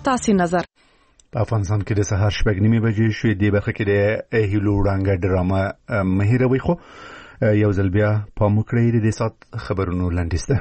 ستاسو نظر. په افغانستان کې د سهار 8:30 بجې شوې دی برخه کې د هیلو وړانګه ډرامه مهیروي خو یو ځل بیا پام وکړئ د دې سات خبرونو لاندې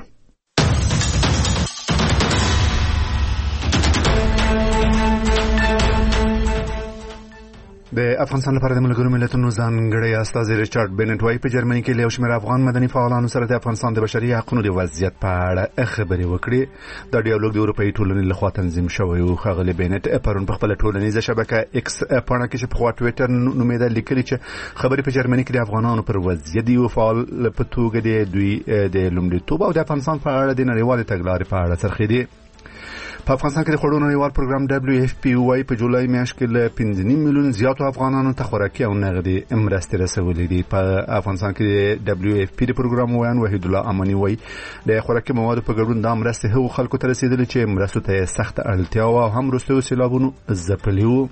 د افغانستان لپاره د ملګرو ملتونو ځانګړی استازی ریچارډ بینټ وايي په جرمني کې له شمېر افغان مدني فعالانو سره د افغانستان د بشري حقوقو د وضعیت په اړه خبرې وکړې. دا ډیالوګ د اروپאי ټولنې لخوا تنظیم شوی او ښاغلی بینټ پرون په خپل ټولنیزه شبکه ایکس پاڼه کې چې په خوا ټویټر نومېده لیکلي چې خبرې په جرمني کې د افغانانو پر وضعیت دی او فعال په توګه دوی د لومړیتوب او د افغانستان په اړه د نړیوالې تګلارې په اړه څرخېدي. په افغانستان کې د خوړو نړیوال پروګرام WFP وايي په جولای میاشت کې له 5.5 میلیون زیاتو افغانانو ته خوراکي او نغدي مرستې رسولې دي. په افغانستان کې د WFP د پروګرام وایي وحید الله امانی وايي د خوراکي موادو په ګډون د مرستې هغو خلکو ته رسیدلې چې مرستو ته سخت اړتیا او هم وروستیو سیلابونو ځپلي وو.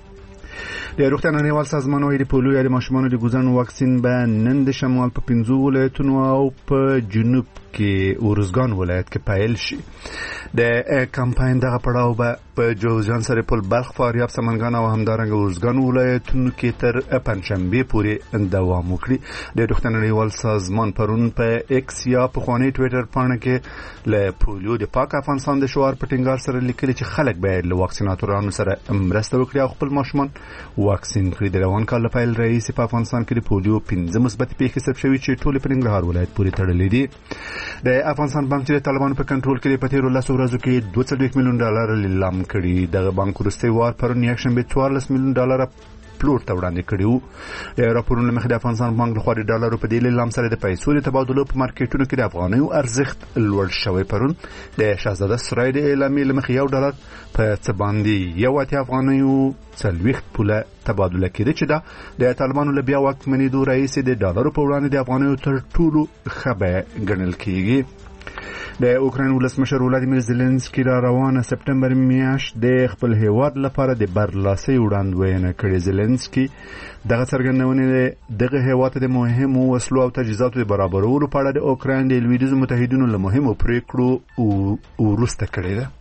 د روغتیا نړیوال سازمان وايي د پولیو یا د ماشومانو د ګوزن واکسین به نن د شمال په 15 ولایتونو او په جنوب کې ورزګان ولایت کې پیل شي. د کمپاین دغه پړاو به په جوزجان سرپل بلخ فاریاب سمنګان او همدارنګه ورزګان ولایتونو کې تر پنځشنبه پورې دوام وکړي. د روغتیا نړیوال سازمان پرون په ایکس یا په خواني ټویټر باندې کې له پولیو د پاک افغانستان د شعار په ټینګار سره لیکلي چې خلک باید له واکسیناتورانو سره مرسته وکړي او خپل ماشومان واکسین کړي. د روان کال په پیل رئیس په افغانستان کې د پولیو 15 مثبت پیښې ثبت شوې چې ټول په ننګرهار ولایت پورې تړلې دي. د افغانستان بانک چې طالبانو په کنټرول کې په تیر 10 ورځو کې 2.1 میلیون ډالر لیلام کړي. دغه بانک وروستي وار پرون یکشنبه 14 میلیون ډالر پلور ته وړاندې کړیو. راپورونه مخې د افغانستان بانک لخوا د ډالرو په دې لیلام سره د پیسو د تبادلو په مارکیټونو کې د افغانیو ارزښت لوړ شوی. پرون د شهزاده سرای د اعلامیې له مخې $1 په څه باندې 1 افغانیو 40 پوله تبادله کېده چې دا د طالبانو له بیا واکمنېدو راهیسې د ډالرو په وړاندې د افغانیو تر ټولو ښه بیه ګڼل کېږي. د اوکراین ولسمشر ولادیمیر زيلنسکي را روانه سپټمبر میاشت د خپل هیواد لپاره د برلاسۍ وړاندوینه کړې. زيلنسکي دغه څرګندونه دغه هیواد د مهمو وسلو او تجهیزاتو د برابرولو په اړه د اوکراین د لویدیځ متحدینو له مهمو پریکړو وروسته کړې ده.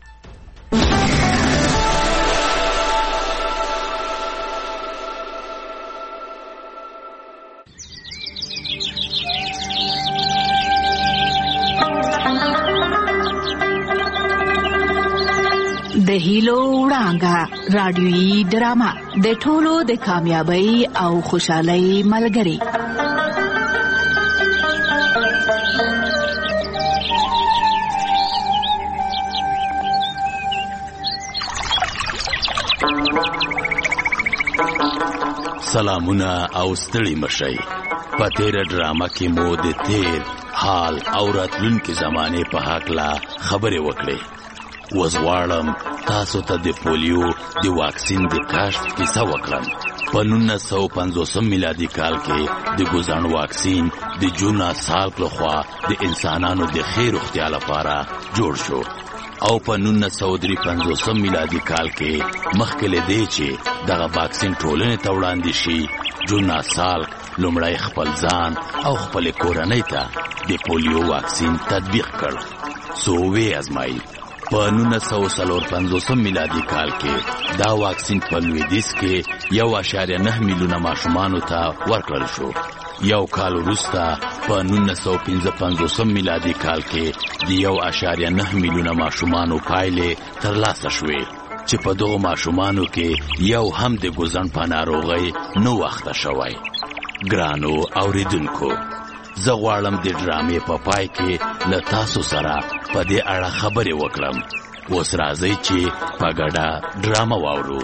د هیلو وړانګه رادیويي ډرامه د ټولو د کامیابی او خوشحالۍ ملګری. سلامونه او ستړي مشئ. په تیر ډرامه کې مو د تیر حال او راتلونکي زمانه په حقله خبرې وکړې. وزغواړم تاسو ته د پولیو د واکسین د کشف کیسه وکړم. په 1950 میلادي کال کې د ګوزن واکسین د جونا سال لخوا د انسانانو د خیر روغتیا لپاره جوړ شو او په 1953 میلادي کال کې مخکې له دې چې دغه واکسین ټولنې ته وړاندې شي جونا سال لومړی خپل ځان او خپل کورنۍ ته د پولیو واکسین تطبیق کړ. سووي ازمایي په 1950 میلادي کال کې دا واکسین په لویدیځ کې 1.9 میلیونه ماشومانو ته ورکړل شو. یو کال وروسته په 1955 میلادي کال کې د 1.9 میلیونه ماشومانو پایلې ترلاسه شوې چې په دغو ماشومانو کې یو هم د ګوزن په ناروغۍ نه واخته شوی. ګرانو اوریدونکو، زه غواړم د ډرامې په پای کې له تاسو سره په دې اړه خبرې وکړم. اوس راځئ چې په ګډه ډرامه واورو.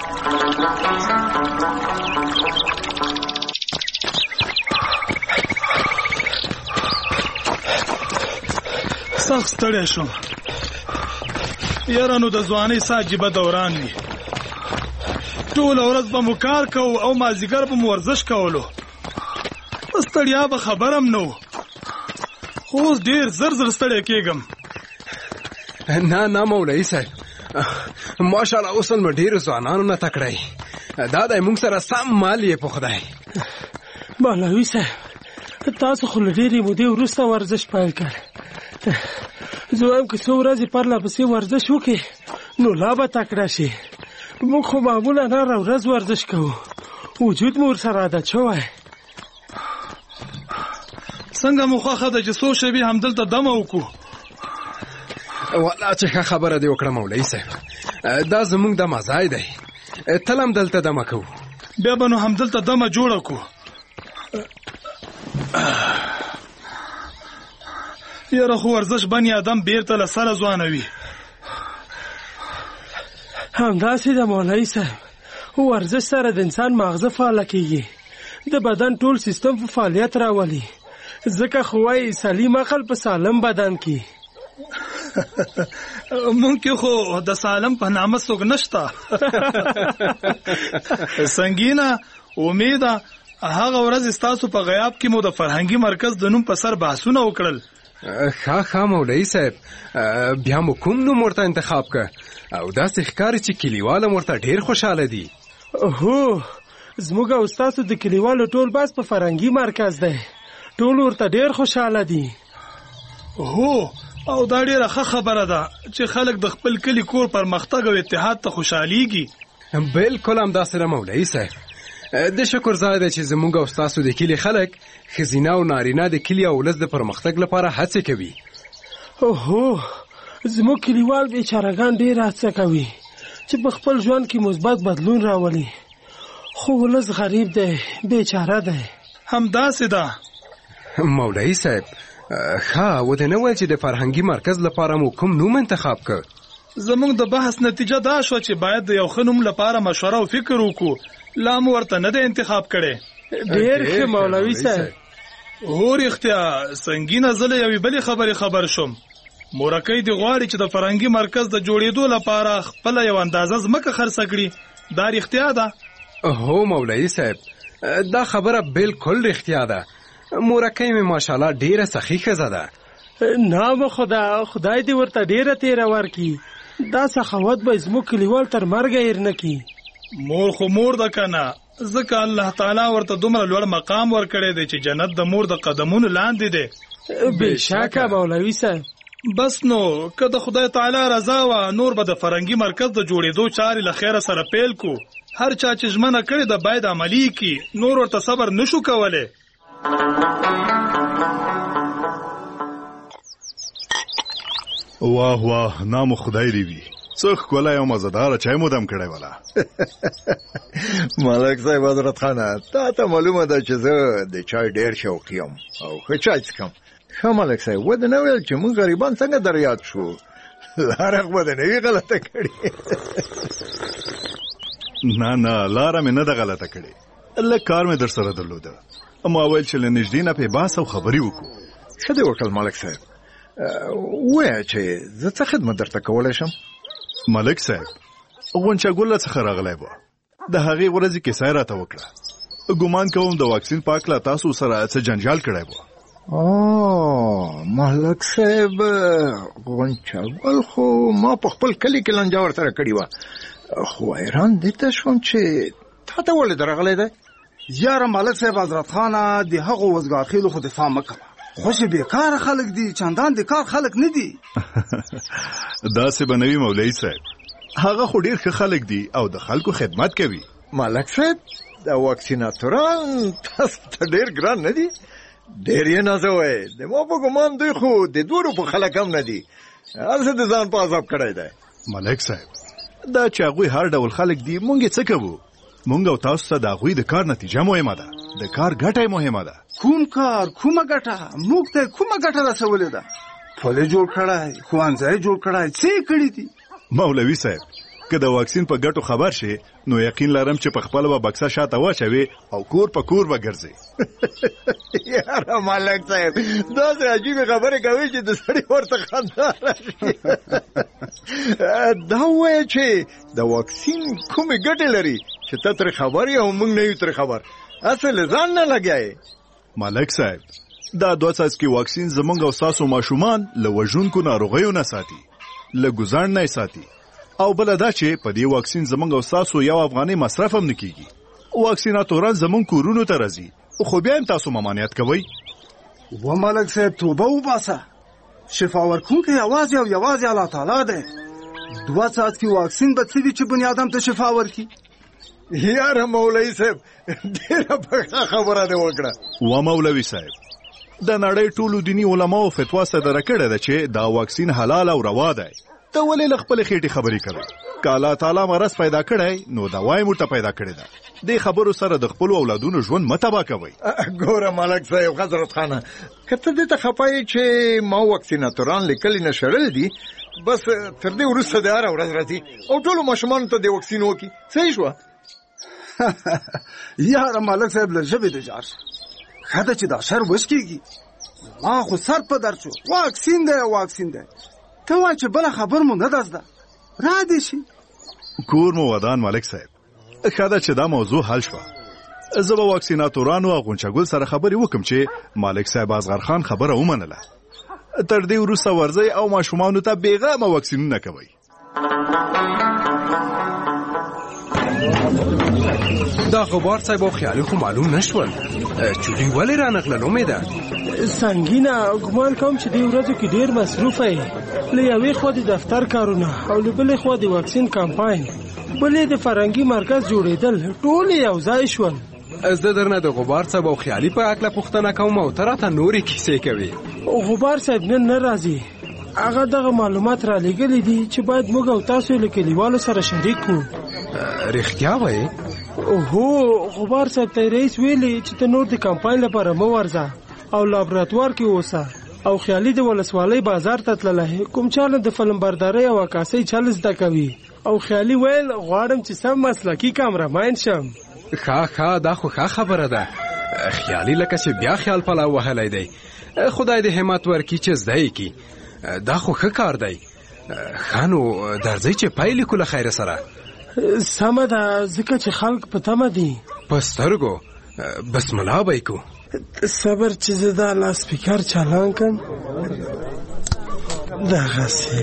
سخت ستړی شوم یاره. نو د ځوانۍ څه عجیبه دوران وي. ټوله ورځ به مو کار کوو او مازدیګر به مو ورزش کولو. ستړیا به خبرم نه و، خو اوس ډېر زر ستړی کېږم. نه مولوي صاحب، ماشاءالله اوس نو ډېرو ځوانانو نه تکړی. دا دی موږ سره سم مال یې په خدای. مولوي صاحب، تاسو خو له ډېرې مودې وروسته ورزش پیل کړ. زه وایم که څو ورځې پرله پسې ورزش وکړې نو لا به تکړه شي. موږ خو معمولا هره ورځ ورزش کوو، وجود مو ورسره عادت شوی. څنګه مو خوښه ده چې څو شېبې همدلته دمه وکړو؟ والله چې ښه خبره دې وکړه مولوي صاحب، دا زموږ دمه ځای دی، تل هم دلته دمه کوو. بیا به نو همدلته دمه جوړه کړو. یاره خو ورزش بني آدم بیرته له سره ځوانوي. همداسې د مولوي صاحب، ورزش سره د انسان ماغزه فعاله کېږي، د بدن ټول سیستم په فعالیت راولي، ځکه خو وایي سلیم عقل په سالم بدن کې. مونږ کې خو د سالم په نامه څوک نشته. سنگینه امیده هغه ورځ ستاسو په غیاب کې مو د فرهنګي مرکز د نوم په سر بحثونه وکړل. ښه مولوي صاحب، بیا مو کوم نوم ورته انتخاب که او داسې ښکاري چې کلیوال ورته ډېر خوشحاله دي. هو، زموږ او ستاسو د کلیوالو ټول بس په فرهنګي مرکز دی، ټول ورته ډېر خوشحاله دي. هو، او دا ډېره ښه خبره ده چې خلک د خپل کلي کور پرمختګ او اتحاد ته خوشحالیږي. بالکل همداسې ده مولوي صاحب. د شکر ځای دی چې زموږ او ستاسو د کلي خلک ښځینه او نارینه د کلي او ولس د پرمختګ لپاره هڅې کوي. هو، زموږ کلیوال بیچارهګان ډېر هڅه کوي چې په خپل ژوند کې مثبت بدلون راولي، خو ولس غریب دی، بیچاره دی. همداسې ده مولوي صاحب. ښه، ودې نه ویل چې د فرهنګي مرکز لپاره مو کوم نوم انتخاب کړ؟ زموږ د بحث نتیجه دا شوه چې باید د یو ښه نوم لپاره مشوره او فکر وکړو. لا مو ورته نه دی انتخاب کړی. ډېر ښه مولوي صاحب. هو رښتیا، سنګینه زه له یوې بلې خبرې خبر شوم. مورکۍ دې غواړي چې د فرهنګي مرکز د جوړېدو لپاره خپله یو اندازه ځمکه خرڅه کړي. دا رښتیا ده؟ هو مولوي صاحب، دا خبره بالکل رښتیا ده. مورکۍ مې ماشاءالله ډېره سخي ښځه ده. نام خدای دې ورته ډېره تیره ورکړي. دا سخاوت به زموږ کلیوال تر مرګه هېر نه کړي. مور خو مور ده که نه، ځکه الله تعالی ورته دومره لوړ مقام ورکړی دی چې جنت د مور د قدمونو لاندې دی. بېشکه مولوي صاحب. بس نو که د خدای تعالی رضا وه، نور به د فرهنګي مرکز د جوړېدو چارې له خیره سره پیل کو. هر چا چې ژمنه کړې ده باید عملي کړي، نور ورته صبر نشو کولی. واه واه، نام خدای دی وي، څه ښکلی او مزهداره چای مو دم کړی وله. ملک صاحب حضرت خانه، تا ته معلومه ده چې زه د چای ډېر شوقي یم او ښه چای څښم. ښه ملک صاحب، ودې نه ویل چې موږ غریبان څنګه در یاد شو؟ لاره خو دې نه وي غلطه کړې. نه، لاره مې نه ده غلطه کړې، لږ کار مې در سره درلوده. ما ویل چې له نږدې نه پې بحث او خبرې وکړو. ښه دې وکړل ملک صاحب. ووایه چې زه څه خدمت درته کولی شم؟ ملک صاحب، غونچه ګله څخه راغلی وه، د هغې ورځې کیسه یې راته وکړه. ګمان کوم د واکسین په هکله تاسو سره څه جنجال کړی وه. ملک صاحب، غونچه ګل خو ما په خپل کلي کې لانجه ورسره کړې وه، خو حیران دې ته شوم چې تا ته ولې درغلی دی؟ یاره ملک صاحب حضرت خانه، د هغو وزګارخېلو خو دفاع مه کوه، خوشې بیکاره خلک دي، چندان د کار خلک نه دي. داسې به نه وي مولوي صاحب، هغه خو ډېر ښه خلک دي او د خلکو خدمت کوي. ملک صاحب، د واکسیناتوران تاسو ته ډېر ګران نه دي؟ ډېر یې نازوئ. د ما په ګمان دوی خو د 2 روپو خلک هم نه دي، هسې د ځان په عذاب کړی دی. ملک صاحب، دا چې هغوی هر ډول خلک دي، مونږ یې څه کوو؟ مونږ او تاسو ته د هغوی د کار نتیجه مهمه ده، د کار ګټه مهمه ده. کوم کار، کومه ګټه؟ موږ ته کومه ګټه رسولې ده؟ پل یې جوړ کړی، ښوونځی یې جوړ کړی، څه یې کړي دي؟ مولوي صاحب، که د واکسین په ګټو خبر شي، نو یقین لرم چې په خپله به بکسه شاته واچوي او کور په کور به ګرځي. یاره ملک صاحب، داسې عجیبې خبرې کوي چې د سړي ورته خندا راشي. دا ووایه چې د واکسین کومې ګټې لري چې ته ترې خبر یې او موږ نه یو ترې خبر، اصل ځان نه لګیایې. ملک صاحب، دا 2 څاڅکي واکسین زمونږ او ستاسو ماشومان له وژونکو ناروغیو نه ساتي، له ګزاړ نه ساتي، او بله دا چې په دې واکسین زمونږ او ستاسو 1 افغانۍ مصرف هم نه کیږي. واکسیناتوران زمونږ کورونو ته راځي، خو بیا هم تاسو ممانعت کوئ. و ملک صاحب، توبه وباسه، شفا ورکوونکی یوازې او یوازې الله تعالی دی. 2 څاڅکي واکسین به څه وي چې بني آدم ته شفا ورکړي؟ یاره مولوي صاحب ډېره پخه خبره دې وکړه. و مولوي صاحب د نړۍ ټولو دیني علماو فتوا صدره کړې ده چې دا واکسین حلال او روا دی. ته ولې له خپلې خېټې خبرې کوې؟ که الله تعالی مرض پیدا کړی نو دوا یې موږ ته پیدا کړې ده. دې خبرو سره د خپلو اولادونو ژوند مه تباه کوئ. ګوره ملک صاحب حضرت خانه که ته دې ته خفه یې چې ما واکسیناتوران لیکلي نه شړل دي بس تر دې وروسته د هره ورځ راځي او ټولو ماشومانو ته دې واکسین وکړي. صحیح شوه؟ یاره ملک صاحب له ژبې د جار شه ښه ده چې دا شر وشکېږي. ما خو سر په درد شو. واکسین دی واکسین دی ته وایه چې بله خبر مو نه ده زده را دې شي. کور مو ودان ملک صاحب. ښه ده چې دا موضوع حل شوه. زه به واکسیناتورانو او غونچهګل سره خبرې وکم چې ملک صاحب اصغر خان خبره ومنله. تر دې وروسته ورځئ او ماشومانو ته بېغمه واکسینونه کوئ. دا غبار صاحب او خیالي خو معلوم نشول چې دوی ولې رانغلل. امیده سنګینه ګمان کوم چې دې ورځو کې ډېر مصروفه یې. له یوې خوا د دفتر کارونه او له بلې خوا د واکسین کمپاین بلې د فرنګي مرکز جوړېدل ټول یو ځای شول. زه درنه د غبار صاحب او خیالي په هکله پوښتنه کوم او ته راته نورې کیسې کوې. غبار صاحب نن نه راځي. هغه دغه معلومات را لېږلي دي چې باید موږ او تاسو له کلیوالو سره شریک کړو. رښتیا وایې؟ هو غبار صاحب ته رئیس ویلي چې ته نور د کمپاین لپاره مه ورځه او لابراتوار کې اوسه. او خیالي د ولسوالۍ بازار ته تللی کوم چاله د فلم بردارۍ او عکاسۍ چل زده کوي. او خیالي ویل غواړم چې سم مسلکي کامرمین شم. ښه دا خو ښه خبره ده. خیالي لکه چې بیا خیال پلاو وهلی دی. خدای دې همت ورکړي چې زده یې کړي. دا خو ښه کار دی. ښه نو درځئ چې پیل کړو له خیره سره. سمه ده ځکه چې خلک په تمه دي. په سترګو بسم الله به یې کوو. صبر چې زه دا لاسپیکر چالان کړم. دغسې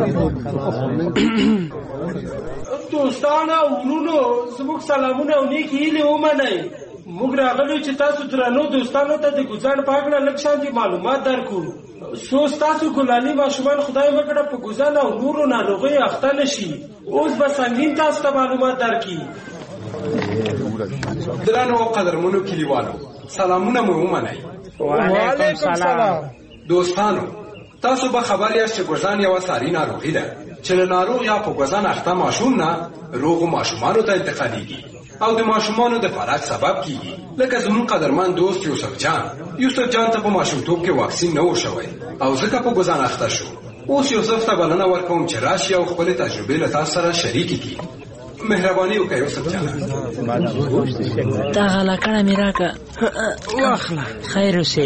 دوستانو او ورونو زموږ سلامونه او نیکې هیلې ومنئ. موږ راغلو چې تاسو درنو دوستانو ته د ګوزار په هکله لږ شانتې معلومات درکړو. څو ستاسو ګلالي ماشومان خدای وکړه په ګوزان او نورو ناروغیو اخته نه شي. اوس به سنګین تاسو ته معلومات درکړي. درنو او قدرمنو کلیوالو سلامونه مو ومنئ. وعلیکم سلام. دوستانو تاسو به خبر یاست چې ګوزان یوه ساري ناروغي ده چې له ناروغ یا په ګوزان اخته ماشوم نه روغو ماشومانو ته انتقالیږي او د ماشومانو د فراق سبب کیږي. لکه زمون قدرمن دوست یوسف جان ته په ماشومتوب کې واکسین نه و شوی او ځکه په ګوزان اخته شو. اوس یوسف ته بلنه ورکوم چې راشي او خپلې تجربې له تاسو سره شریکې کړي. مهرباني وکړئ یوسف جان. دا غلاکړه مې راکړه. واخله. خیر اوسې.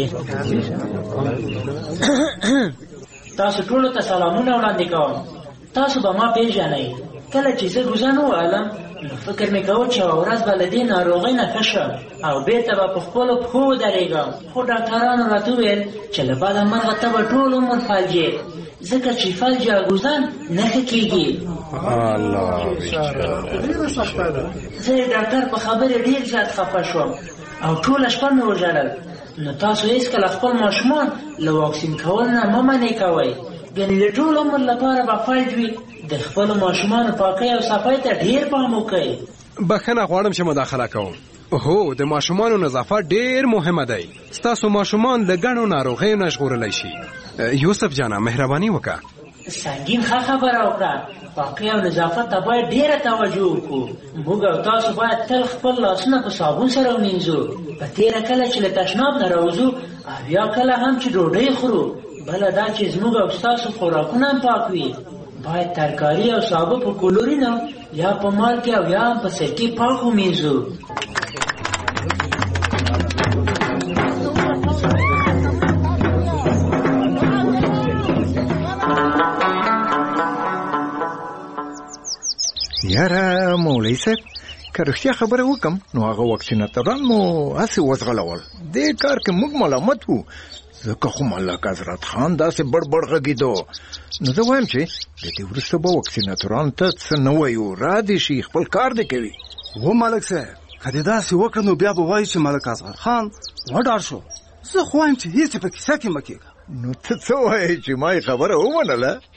تاسو ټولو ته سلامونه وړاندې کوم. تاسو به ما پیژنئ. کله چې زه ګوزان ووهلم نو فکر مې کوه چې یوه ورځ به له دې ناروغۍ نه ښه شم او بېرته به په خپلو پښو ودرېږم. خو ډاکټرانو راته وویل چې له بده مرغه ته به ټول عمر فلجې ځکه چې فلج یا ګوزان نه ښه کېږي. زه د ډاکټر په خبرې ډېر زیات خفه شوم او ټوله شپه مې وژړل. نو تاسو هېڅکله خپل ماشومان له واکسین کول نه مه منې کوئ. ګنې د ټول عمر لپاره به فلج وي. د خپلو ماشومانو پاکۍ او صفای ته ډېر پام وکړئ. بخښنه غواړم چې مداخله کوم. هو د ماشومانو نظافت ډېر مهمه دی. ستاسو ماشومان له ګڼو ناروغیو نه ژغورلی شي. یوسف جانه مهرباني وکړه. سنګین ښه خبره وکړه. پاکۍ او نظافت ته باید ډېره توجه وکړو. موږ او تاسو باید تل خپل لاسونه په صابون سره ومینځو. په تېره کله چې له تشناب نه راوځو او یا کله هم چې ډوډۍ خورو. بله دا چې زموږ او ستاسو خوراکونه هم پاک وي. باید ترکاري او سابه په کلورینو یا په مالګې او یا په سرکې پاک ومینځو. یاره مولوي صاحب که رښتیا خبره وکم نو هغه واکسیناتوران مو هسې وځغلول. دې کار کې موږ ملامت وو ځکه خو ملک حضرت خان داسې بړ غږېدو. نو زه وایم چې د دې وروسته به واکسیناتورانو ته څه نه وایو. را دې شي خپل کار دې کوي. و ملک صاحب که دې داسې وکړه نو بیا به وایي چې ملک اصغر خان وډار شو. زه خو وایم چې هېڅ په کیسه کې مه کېږه. نو ته څه وایې چې ما یې خبره ومنله؟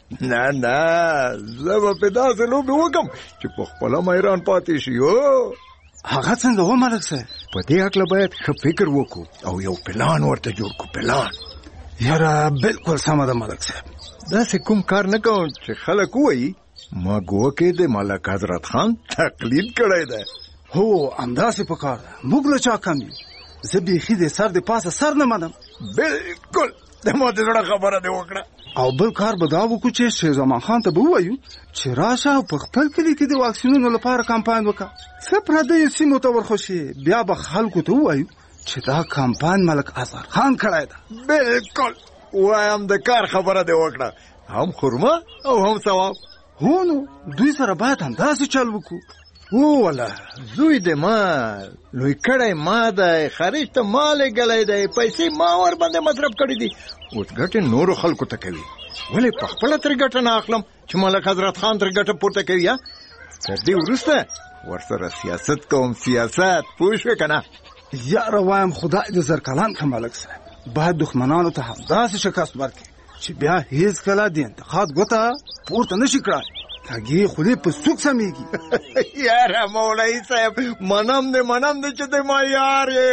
نه زه به په داسې لوبې وکړم چې په خپله میران پاتې شي. هغه څنګه و ملک صاحب؟ په دې هکله باید ښه فکر وکړو او یو پلان ورته جوړ کړو. پلان یاره بالکل سمه ده ملک صاحب. داسې کوم کار نه کوم چې خلک ووایي ما ګوکې د ملک حضرت خان تقلید کړی دی. هو همداسې په کار ده. موږ له چا کم یو؟ زه بیخي د سر د پاسه سر نه منم. بالکل د ما د زړه خبره دې وکړه. او بل کار به دا وکړو چې شیر زمان خان ته به ووایو چې راشه او په خپل کلي کې د واکسینونو لپاره کمپاین وکړه. څه پردیو سیمو ته ورخوشي، بیا به خلکو ته ووایو چې دا کمپاین ملک اظهر خان کړی ده. بالکل وایم د کار خبره دې وکړه. هم خرما او هم ثواب. هو نو دوی سره باید همداسې چل وکړو. والا زوی د ما لوی کړی ما دی، خارج ته ما لېږلی دی، پیسې ما ور باندې مصرف کړي دي، اوس ګټې نورو خلکو ته کوي. ولې په خپله ترې ګټه نه اخلم چې ملک حضرت خان ترې ګټه پورته کوي؟ یا تر دې وروسته ورسره سیاست کوم. سیاست پوه شوې که نه؟ یاره وایم خدای دې زرکلان که ملک صاحب باید دښمنانو ته همداسې شکست ورکړي چې بیا هېڅکله د انتقاد ګوته پورته نه شي کړای. کږې خولې په سوک سمیږي. یاره مولوي صاحب منم دې چې د ما یار یې.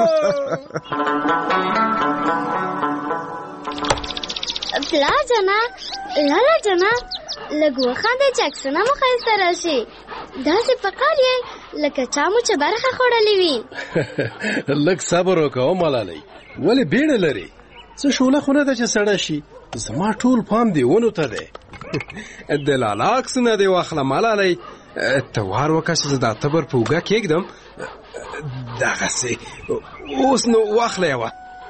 پلار جانا، لالا جانا، لږ وخانده چې عکسونه مو ښایسته راشي. داسې په کار یې لکه چا مو چې برخه خوړلې وي. لږ صبر وکړه ملالۍ، ولې بیړه لري؟ څه شوله خو نه ده چې سړه شي. زما ټول پام دې ونو ته دی. د لالا عکسونه دې واخله ملالۍ. ته وار وکړه چې زه دا تبر په اوږه کېږدم. دغسې اوس نو واخله یوه.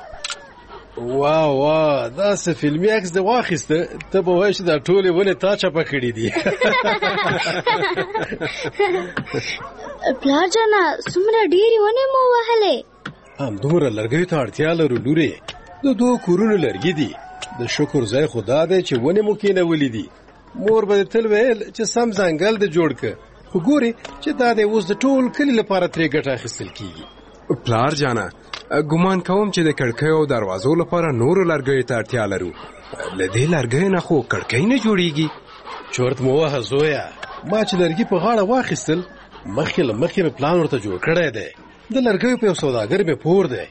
وا داسې فلمي عکس دې واخیسته، ته به وایې چې دا ټولې ونې تا چپه کړي دي. پلار جانا څومره ډېرې ونې مو وهلې؟ همدومره لرګیو ته اړتیا لرو لورې. د 2 کورونو لرګي دي. د شکر ځای خو دا دی چې ونې مو کېنولې دي. مور به دې تل ویل چې سم ځنګل دې جوړ که، خو ګورې چې دا دی اوس د ټول کلي لپاره ترې ګټه اخیستل کېږي. پلار جانا ګمان کوم چې د کړکیو او دروازو لپاره نورو لرګیو ته اړتیا لرو. له دې لرګیو نه خو کړکۍ نه جوړیږي. چورت مو وهه زویه، ما چې لرګي په غاړه واخیستل مخکې له مخکې مې پلان ورته جوړ کړی دی. د لرګیو په یو سوداګر مې پور دی.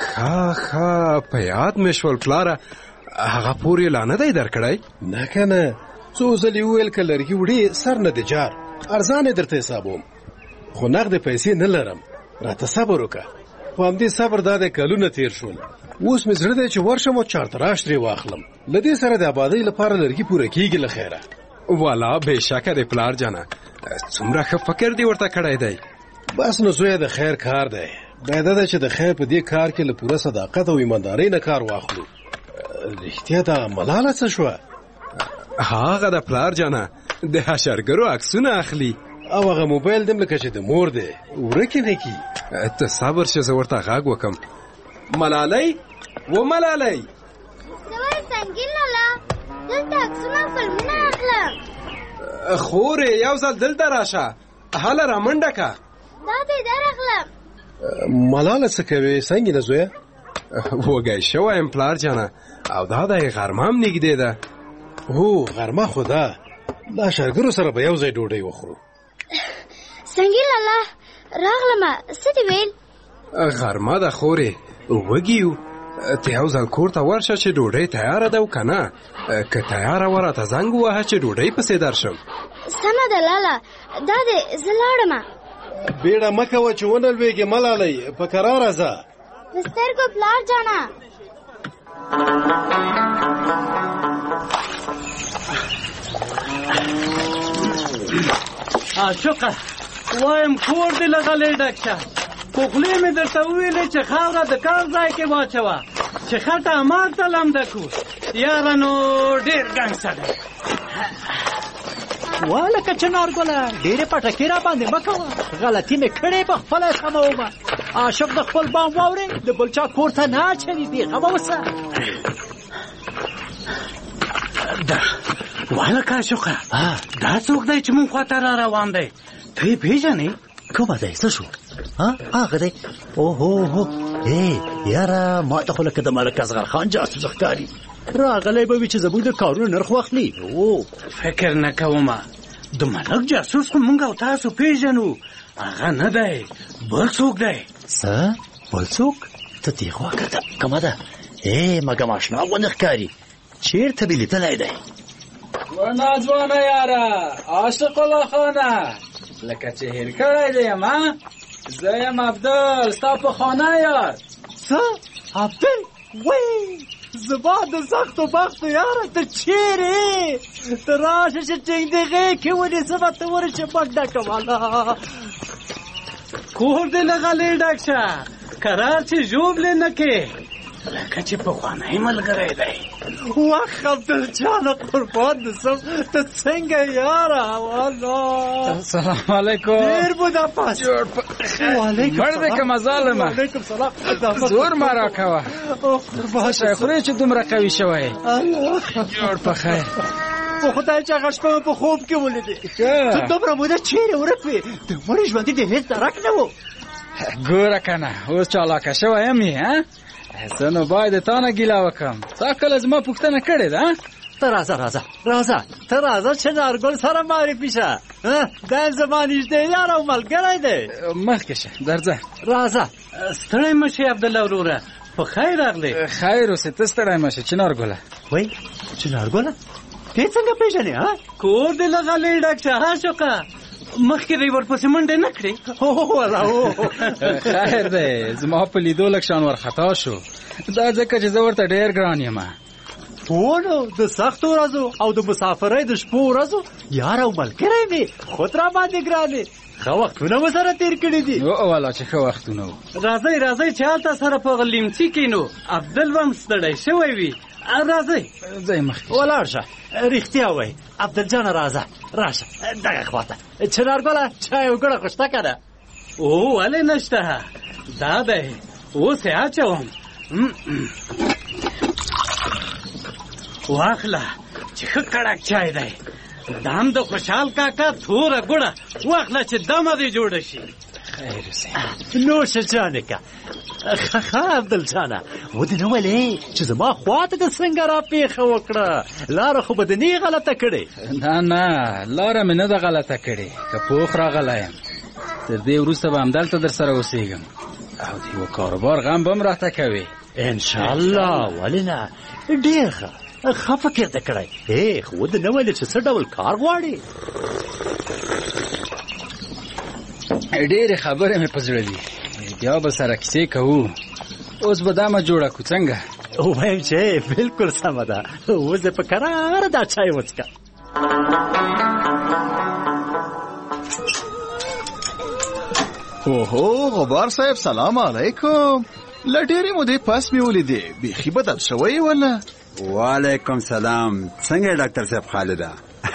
ښه په یاد مې شول پلاره. هغه پور یې لا نه دی درکړی؟ نه که نه، څو ځلې وویل که لرګي وړې سر نه دی جار، ارزان یې درته حسابوم، خو نغدې پیسې نه لرم. راته صبر وکړه. په همدې صبر دا د کلونه تیر شول. اوس مې زړه دی چې ورشم او چارتراش ترې واخلم. له دې سره د آبادۍ لپاره لرګي پوره کېږي له خیره. والا بېشکه دی پلار جانه، څومره ښه فکر دې ورته کړی دی. بس نو زویه د خیر کار دی. باید ده چې د خیر په دې کار کې له پوره صداقت او ایماندارۍ نه کار واخلو. رښتیا دا ملاله څه شوه؟ هغه د پلار جانه د حشرګرو عکسونه اخلي. او هغه موبایل دم لکه چې د مور دی ورکې نه کی. ته صبر شه، زه ورته غږ وکم. ملالۍ و ملالۍ. څه وایې سنګین لالا؟ دلته عکسونه او فلمونه اخلم. خورې یو ځل دلته راشه، هله رامنډه که. دا دې درغلم. ملاله څه کوې سنګینه زویه؟ وږی شوی یم پلار جانه، او دا د غرمه هم نږدې ده. هو غرمه خو ده، دا شرګرو سره به یو ځای ډوډۍ وخورو. سنګین لالا راغلمه، څه دې ویل؟ غرمه ده خورې، وږي یو. ته یو ځل کور ته ورشه چې ډوډۍ تیاره ده او که نه، که تیاره وه راته زنګ ووهه چې ډوډۍ پسې درشم. سمه ده لالا، دا دې زه لاړمه. بیړه مه کوه چې ونه لوېږې ملالۍ، په کراره ځه. د سترګو پلار جانه. عاشقه وایم کور دې لغلی ډک شه. په خولې مې درته وویلې چې خاوره د کار ځای کې واچوه چې خټه ماته لمده کړو. یاره نو ډېر ګنګسه دی. والکه چنارګله ډېرې پټکې را باندې مه کوه، غلطي مې کړې په خپله سمومه. عاشق د خپل بام واورې د بل چا کور ته نه اچوي، بېغمه اوسه. والکه عاشقه دا څوک دی چې مونږ خواته را روان دی؟ ته یې پېژنې؟ کومه دی؟ څه شو؟ هغه دی؟ اوهو یاره ما ته خو لکه د ملک اصغر خان جاسوس ښکاري. راغلی به وي چې زموږ د کارونو نرخ واخلي. فکر نه کومه د ملک جاسوس خو موږ او تاسو پیژنو. هغه نه دی، بل څوک دی. څه بل څوک؟ ته دې خوا کړه کومه ده؟ مګم اشنا غوندې ښکاري. چېرته دې لیدلی دی؟ ناځوانه یاره عاشق الله خانه، لکه چې هېر کړی دی یم. زه یم عبدل، ستا په خانه یار. څه عبدل؟ وی زما د سختو بختو یاره، ته چیرې؟ ته راشه چې ټینګدغې کې ونیسمه، ته ورشه منډه کوله. کور دې له غلې ډک شه، کرار چې ژوبلې نه کې، لکه چې پخوانی ملګری دی. وخ عبدل جانه قربان دې سم، ته څنګه یاره؟ والله السلام علیکم. ډېر بودا پاس. وعلیکم مړ دې که مظالمه. وعلیکم سلام. زور ما راکوه، شی خورې چې دومره قوي شوی. جوړ په خیر. په خدای چې هغه شپه په خوب کې ولیدې. ته دومره موده چیرې ورک وې؟ د مړي ژوندي دې هېڅ درک نه و. ګوره کنه اوس چالاکه شوی یم یې. زه نو باید تا نه ګیله وکړم. تا کله زما پوښتنه کړې ده؟ ته راځه ته راځه چې نارګل سره معرفي شه. دا زما نږدې یار او ملګری دی. مخکې شه درځه. راځه. ستړی مه شې عبدالله وروره، په خیر راغلی. خیر اوسې، ته ستړی مه شه. چنارګله وایي چنارګله ته څنګه پیژنې؟ کور دې له غلې ډک شه عاشقه، مخکې دی ورپسې منډې نه کړې؟ خیر دی، زما په لیدو لږ شان ورخطا شو. دا ځکه چې زه ورته ډېر ګران یم. نو د سختو ورځو او د مسافرۍ د شپو ورځو یار او ملګری مې خود را باندې ګرانې. ښه وختونه مو سره تېر کړي دي. والا چې ښه وختونه وو. راځئ چې هلته سره په لیمڅي کښېنو. عبدل به هم ستړی شوی وي. راځئ ځئ مخکې. ولاړ شه. رښتیا وایي عبدل جانه، راشه دغه خواته. چنارګله چای او ګوړه خو شته که نه؟ ولې نشته؟ دا دی اوس یې اچوم. واخله چې ښه کړک چای دی. دام د خوشحال کاکا توره ګوړه واخله چې دمه دې جوړه شي. خیر اوسې. نوشه جانې که. ښه عبدل جانه، ودې نه ویلې چې زما خواته د څنګه را پېښه وکړه؟ لاره خو به دې غلطه کړې؟ نه لاره مې نه ده غلطه کړې، که پوخ راغلی یم. تر دې وروسته به همدلته در سره اوسېږم او د یوه کاروبار غم به هم راته کوې انشاءالله. ولې نه؟ ډېر ښه فکر دې کړی. خو ودې نه ویلې چې څه ډول کار غواړې؟ ډېرې خبرې مې په زړه دي، بیا به سره کیسې کوو. اوس به دا مه جوړه کړو څنګه؟ وایم چې بلکل سمه ده. اوس دې په کراره دا چای وڅښه. اوهو غبار صاحب سلام علیکم. له ډېرې مودې پس مې ولیدې، بیخي بدل شوی ولا؟ وعلیکم سلام. څنګه ډاکټر صاحب خالده؟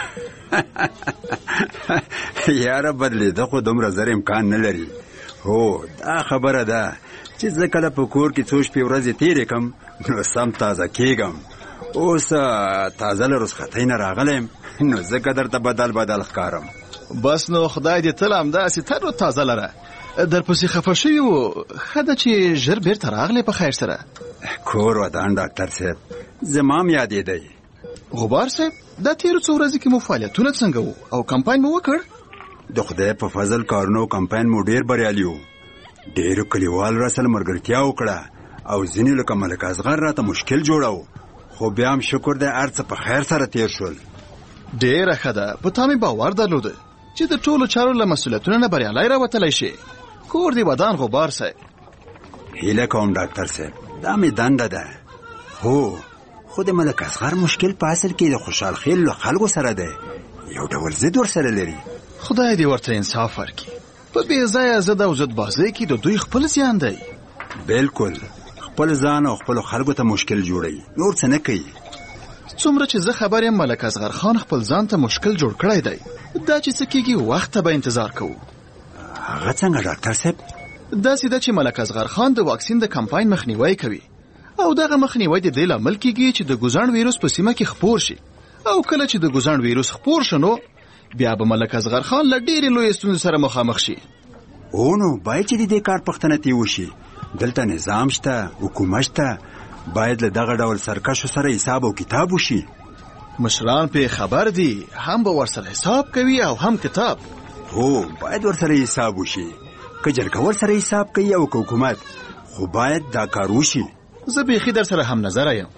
یاره بدلېده خو دومره زر امکان نه لري. هو دا خبره ده چې زه کله په کور کې څو شپې ورځې تېرې کړم نو سم تازه کېږم. اوس تازه له رخصتۍ نه راغلی یم نو ځکه درته بدل ښکارم. بس نو خدای دې تل همداسې تر و تازه لره. درپسې خفه شوي وو، ښه ده چې ژر بېرته راغلی په خیر سره. کور ودان ډاکټر صاحب، زما م یادېدی. غبار صاحب دا تېرو څو ورځې کې مو فعالیتونه څنګه وو او کمپاین مو وکړ؟ د خدای په فضل کارونو او کمپاین مو ډېر بریالي وو. ډېرو کلیوالو را سره ملګرتیا وکړه او ځینې لکه ملک اصغر راته مشکل جوړاو، خو بیا هم شکر دی هر څه په خیر سره تېر شول. ډېره ښه ده. په تا مې باور درلوده چې د ټولو چارو له مسؤلیتونو نه بریالی راوتلی شي. کور دې ودان غبار صاحب. هیله کوم ډاکټر صاحب، دا مې دنده ده. هو خو د ملک اصغر مشکل په اصل کې د خوشحال خیل له خلکو سره دی، یو ډول ضد ورسره لري. خدای دې ورته انصاف ورکړي. په بې ځایه ضد او ضد بازۍ کې د دوی خپل زیان دی. بالکل خپل ځان او خپلو خلکو ته مشکل جوړوي، نور څه نه کوي. څومره چې زه خبر یم ملک اصغر خان خپل ځان ته مشکل جوړ کړی دی. دا چې څه کېږي وخت ته به انتظار کوو. هغه څنګه ډاکټر صاحب؟ داسې ده چې ملک اصغر خان د واکسین د کمپاین مخنیوی کوي او دغه مخنیوی د دې لامل کېږي چې د ګوزاڼ ویروس په سیمه کې خپور شي، او کله چې د ګوزاڼ ویروس خپور شنو بیا به ملک اصغر خان له ډېرې لویې ستونزې سره مخامخ شي. نو باید چې د دې کار پښتنه تی وشي. دلته نظام شته، حکومت شته، باید له دغه ډول سرکشو سره حساب او کتاب وشي. مشران په خبر دي، هم به ورسره حساب کوي او هم کتاب. هو باید ورسره حساب وشي. که جرګه ورسره حساب کوي او که حکومت، خو باید دا کار وشي. زه بیخي در سره هم نظره یم.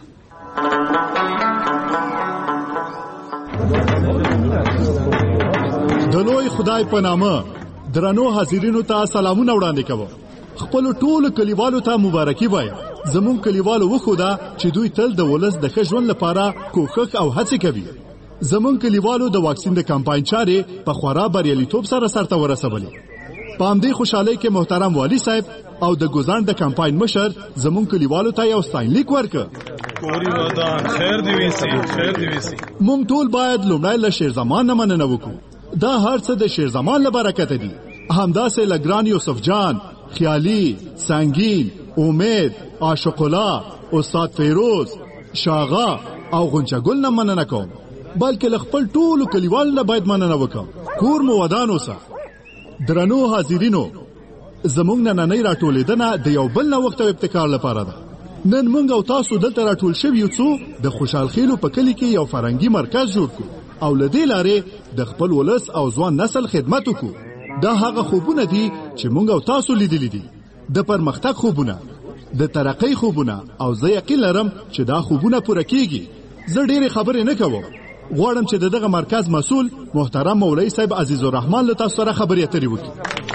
د لوی خدای په نامه درنو حاضرینو ته سلامونه وړاندې کوم. خپل ټول کلیوالو ته مبارکي وایم. زمون کلیوالو وخوده چې دوی تل د ولس د ښه ژوند لپاره کوښښ او هڅې کوي. زمون کلیوالو د واکسین د کمپاین چارې په خورا بریالیتوب سره سرته ورسولې. په همدې خوشحالۍ کې محترم والی صاحب او د ګوزان د کمپاین مشر زمون کلیوالو ته یو ستاینلیک ورکړ. کوري ودان خیر دی ویسي. موږ ټول باید لومړی له شیر زمان نه مننه وکړو. دا هر څه د شیر زمان له برکته دي. همداسې له ګران یوسف جان، خیالي، سنگین، امید، عاشق الله، استاد فیروز، شاغا او غنچه ګل نه مننه کوم، بلکې له خپل ټولو کلیوالو نه باید مننه وکړم. کور مو ودان اوسه. درنو حاضرینو، زموږ نننۍ راټولېدنه د یو بل نوښت او ابتکار لپاره ده. نن موږ او تاسو دلته راټول شوي یو څو د خوشحال خیلو په کلي کې یو فرهنګي مرکز جوړ کړو او له دې لارې د خپل ولس او ځوان نسل خدمت وکړو. دا هغه خوبونه دي چې موږ او تاسو لیدلي دي، د پرمختګ خوبونه، د ترقۍ خوبونه، او زه یقین لرم چې دا خوبونه پوره کیږي. زه ډېرې خبرې نه کوم. غواړم چې دغه مرکز مسؤل محترم مولوي صاحب عزیز الرحمن له تاسو سره خبرې اترې وکړي.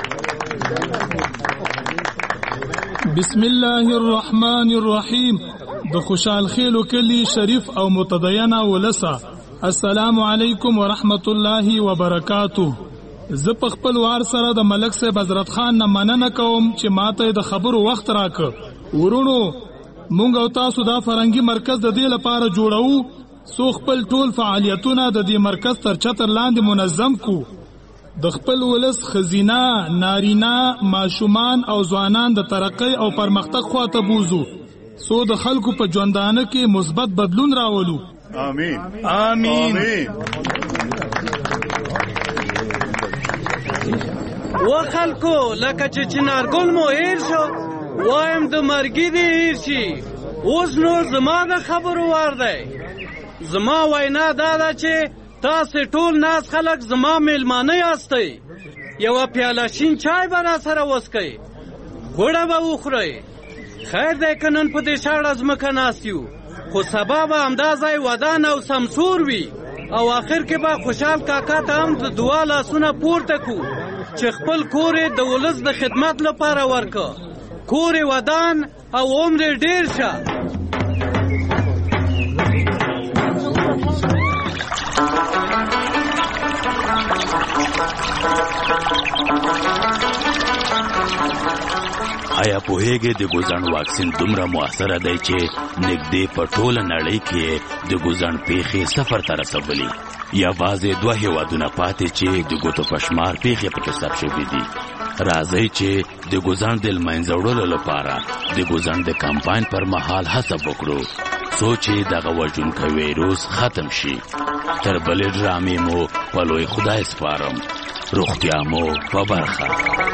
بسم الله الرحمن الرحیم. د خوشحال خیلو کلی شریف او متدینه ولسه، السلام علیکم ورحمت الله وبرکاتو. زه په خپل وار سره د ملک صاحب حضرت خان نه مننه کوم چې ماته د خبرو وخت راکړ. ورونو، مونږ او تاسو دا فرهنګي مرکز د دې لپاره جوړو څو خپل ټول فعالیتونه د دې مرکز تر چتر لاندې منظم کو. د خپل ولس خزینه، نارینه، ماشومان او ځوانان د ترقۍ او پرمختګ خواته بوزو، څو د خلکو په ژوندانه کې مثبت بدلون راولو. آمین آمین. و خلکو، لکه چې چنارګل مو هیر شو، وایم د مرګي دې هیر شي. اوس نو زما د خبرو وار دی. زما وینا دا ده چې تاسې ټول ناس خلک زما میلمانه یاستئ. یوه پیاله شین چای به راسره وڅښئ، غوړه به وخورئ. خیر دی که نن په دې شاړه ځمکه ناست یو، خو سبا به همدا ځای ودان او سمسور وي. او آخر کې به خوشحال کاکا ته هم د دعا لاسونه پورته کو چې خپل کور د ولس د خدمت لپاره ورکه. کور ودان او عمر ډیر شه. آیا پوهیږئ د ګوزن واکسین دومره مؤثره دی چې نږدې په ټوله نړۍ کې د ګوزن پیښې صفر ته رسولي؟ یوازې 2 هېوادونه پاتې چې د ګوتو په شمار پیښې پکې ثبت شوي دي. راځئ چې د ګوزن د له منځه وړلو لپاره د ګوزن د کمپاین پر مهال هڅه وکړو څو چې دغه وژونکی ویروس ختم شي. تر بلې ډرامې مو په لوی خدای سپارم. روغتیا مو په برخه.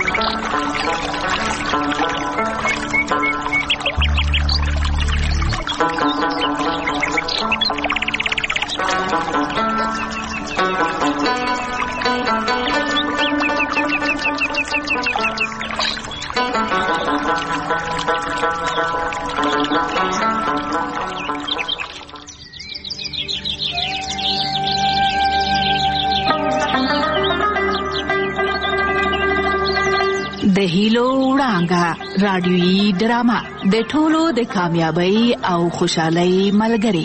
د هیلو وړانګه رادیویي ډرامه د ټولو د کامیابی او خوشحالۍ ملګری.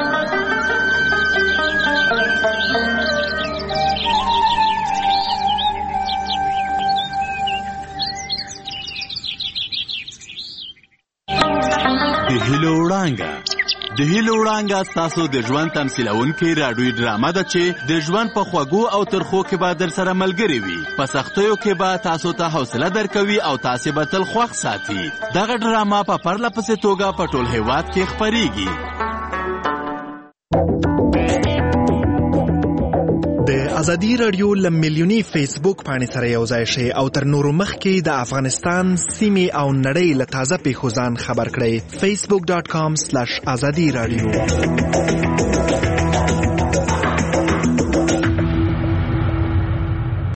د هیلو وړانګه ستاسو د ژوند تمثیلونکې راډیویي ډرامه ده چې د ژوند په خوږو او ترخو کې به در سره ملګرې وي. په سختیو کې به تاسو ته حوصله درکوي او تاسې به تل خوښ ساتي. دغه ډرامه په پرله پسې توګه په ټول هیواد کې خپریږي. د ازادي رادیو له میلیوني فیسبوک پاڼې سره یو ځای شي او تر نورو مخکې د افغانستان سیمې او نړۍ له تازه پیښو ځان خبر کړئ. facebook.com/azadi radio